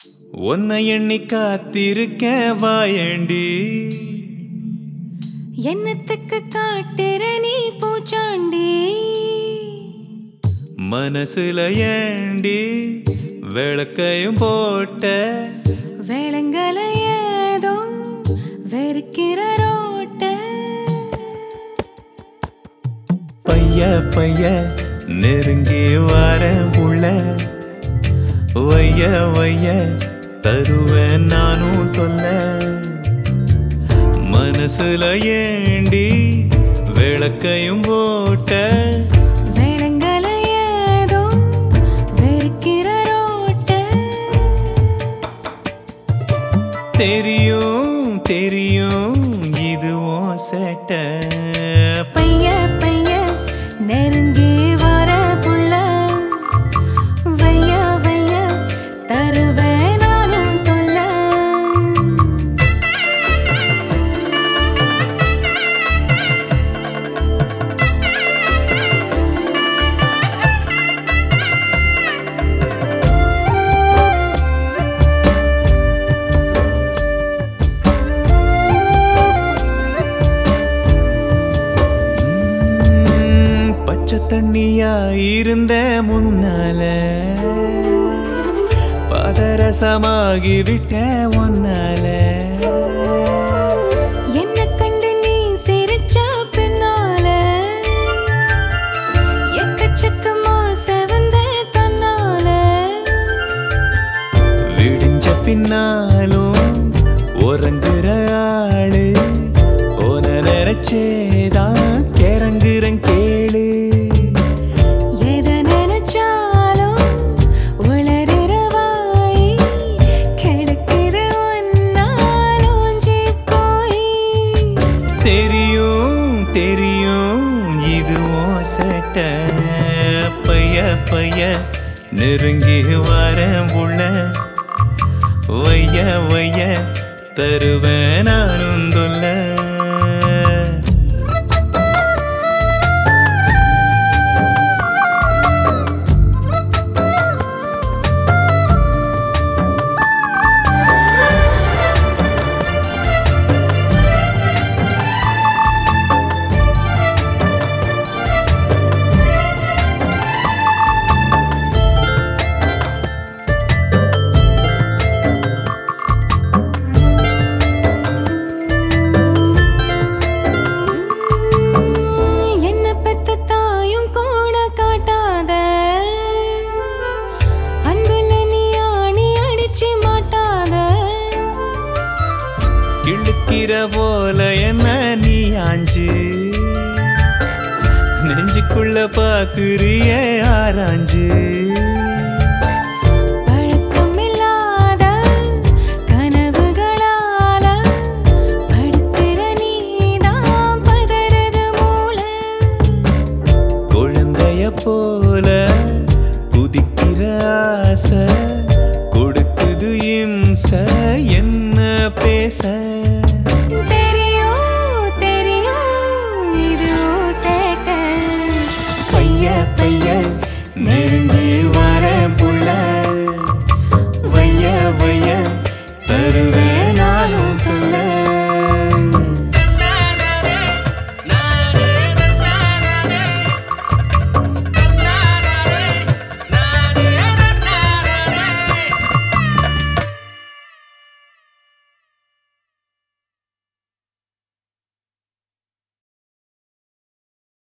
உன்னை எண்ணி காத்திருக்கேன் வாயேண்டி. என்னத்துக்கு காட்டுற நீ பூச்சாண்டி? மனசுல ஏண்டி விளக்கையும் போட்ட? வேளங்கல ஏதோ வெறுக்கிற ரோட்ட. பைய பைய நெருங்கி வர புள்ள, வைய வைய தருவேன் நானும் தொல்ல. மனசுல ஏண்டி விளக்கையும் போட்ட? வேளங்கல ஏதோ வெறுக்கிற ரோட்ட. தெரியும் தெரியும் இதுவும் சேட்ட. பைய பைய நெருங்கி வர புள்ள, வைய வைய தருவேன் நானும் தொல்ல. பச்சை தண்ணியா இருந்த முன்னால பதரசமாகி விட்ட ஒன்னால. என்ன கண்டு நீ சிரிச்ச பின்னால எக்கச்சக்கமா செவந்த தன்னால. விடிஞ்ச பின்னாலும் உறங்குற ஆளு ஓன நினைச்சேதான் கிறங்குறன் கேளு. எத நினைச்சாலும் உளறுற வாய் கெடுக்கிற ஒன்னால் ஊஞ்சி போய். தெரியும் தெரியும் இதுவும் சேட்ட. பைய பைய நெருங்கி வரேன் புள்ள, வைய வைய தருவேன் நானும் தொல்ல. என்ன பெத்த தாயும் கூட காட்டாத அன்புல நீ ஆணி அடிச்சு மாட்டாத. கிழக்கிற போல என்ன நீ ஆஞ்சு நெஞ்சுக்குள்ள பாக்குறிய ஆராஞ்சு.